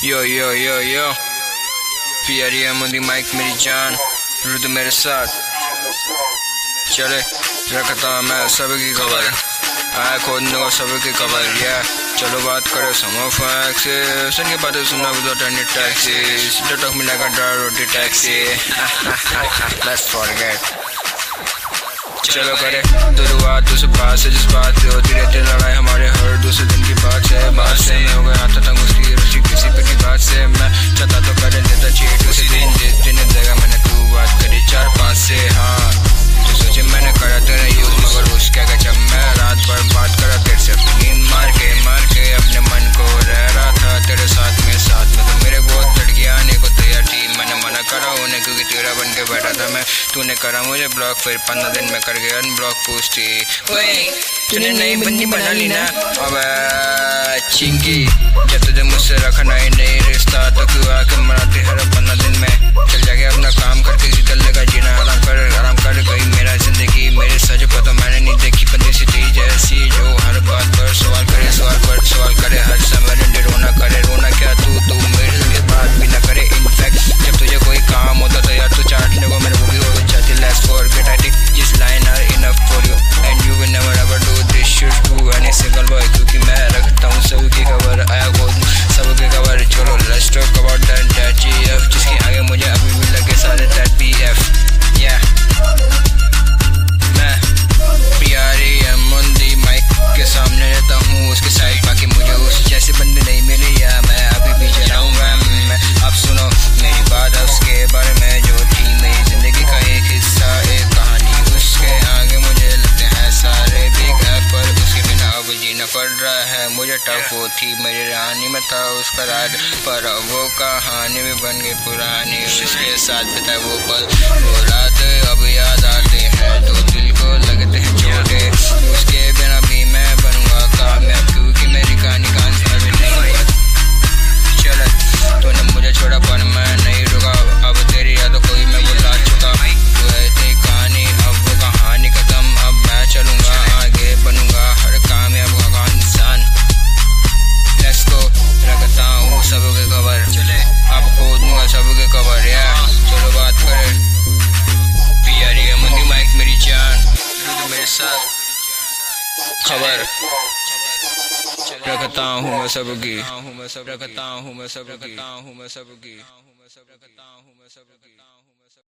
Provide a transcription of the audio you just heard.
यो यो यो यो प्यारी अमदी माइक मेरी जान रुद मेरे साथ चले रखता मैं सबकी खबर आया खोदने को सबकी खबर या चलो बात करें समो फैक्स सुन के बातें सुनना विदाउट एनी टैक्सी सीधा टक मिलेगा ड्राइवर रोटी टैक्सी लेट्स फॉरगेट चलो करे शुरुआत उस बात से जिस बात से होती रहती लड़ाई हमारे हर दूसरे दिन की बात से मैं हो गया था तंग उसकी रुचि किसी पे की बात से मैं चाहता तो कर देता चीट उसे दिन देगा मैंने तू बात करी 4-5 से हाँ जो सोचे मैंने करा तेरा यूज मगर उसका जब मैं रात भर बात करा तेरे से नींद मार के अपने मन को रह रहा था तेरे साथ में तो मेरे बहुत लड़कियां आने को तैयार थी मैंने मना करा उन्हें क्योंकि तेरा बन के बैठा था मैं तूने करा मुझे ब्लॉक फिर 15 दिन में कर गया अनब्लॉक पूछती ओए तूने नई बंदी बना ली ना अब चिंकी जब तुझे मुझसे रखना ही नहीं रिश्ता तो क्यों आके मनाते हर 15 दिन में चल जाके अपना काम करके किसी दल्ले का जीना आराम कर गई मेरा जिंदगी मेरे सच पर तो मैंने नहीं देखी बंदी सी तेरी जैसी जो हर बात पर सवाल करे हर समय रोना करे रोना क्या तू मेरे लिए बात भी ना करे इनफैक्ट जब तुझे कोई काम होता तो यार तू चाटने को मेरे वो भी हो जाती let's forget I think this line are enough for you and you will never ever do this shit to any single boy क्योंकि मैं रखता हूँ सबकी खबर आया खोद सबकी खबर चलो let's talk about that GF जिसके आगे मुझे अभी भी लगे सारे दैट बीएफ या मैं प्यारी अमदी माइक के सामने रहता हूँ उसके साइड बाकी मुझे उस जैसे बंदे नहीं मिले या मैं अभी भी चलाऊंगा मैं अब सुनो मेरी बात उसके बारे में जो थी मेरी जिंदगी का एक हिस्सा एक कहानी उसके आगे मुझे लगते हैं सारे बिग एफ पर उसके बिना अब जीना पड़ रहा है मुझे टफ वो थी मेरी रानी में था उसका राज पर वो कहानी भी बन गई पुरानी उसके साथ बिता वो पल वो रात अब याद आते हैं तो दिल को लगते हैं छोटे उसके बिना भी मैं बनूंगा कामयाब क्योंकि मेरी कहानी अभी नहीं चल तूने मुझे छोड़ा पर मैं नहीं रुका अब तेरी यादों को ही मैं बुला चुका तू है तेरी कहानी अब वो कहानी खत्म अब मैं चलूंगा आगे बनूंगा हर कामयाब का इंसान लेट्स गो रखता हूँ सबके खबर अब खोद दूंगा सबके खबर या चलो बात करें प्यारी अमदी माइक मेरी जान मेरे साथ खबर रखता हूँ मैं सबकी रखता हूँ मैं सबकी